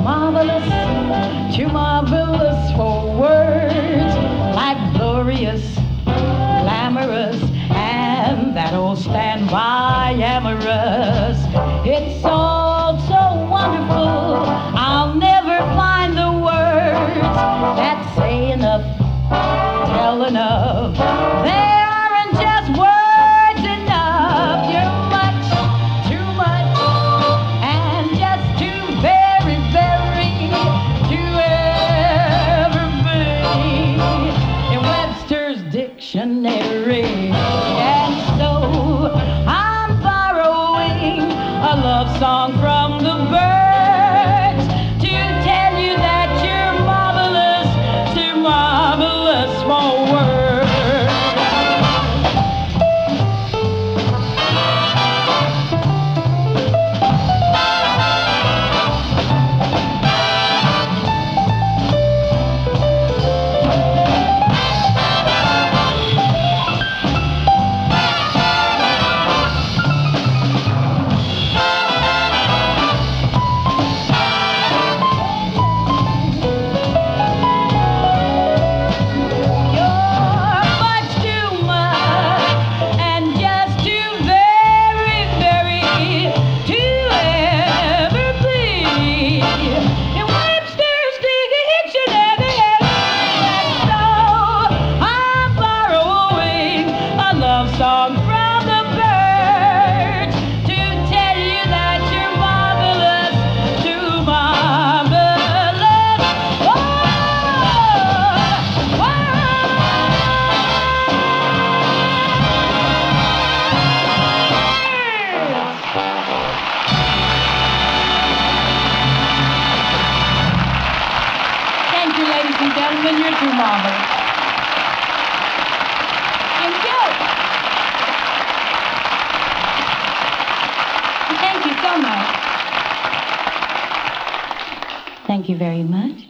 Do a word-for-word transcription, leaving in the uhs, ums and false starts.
marvelous, too marvelous for words, like glorious, glamorous, and that old standby amorous. It's all so wonderful, I'll never find the words that say enough, tell enough. There aren't just words enough. You're much, too much, and just too very, very to ever be in Webster's dictionary. And so I'm borrowing a love song from the birds to tell you that you're marvelous, too marvelous for words. Song from the birds to tell you that you're marvelous, too marvelous. Whoa, whoa. Thank you, ladies and gentlemen. You're too marvelous. Thank you. Thank you so much. Thank you very much.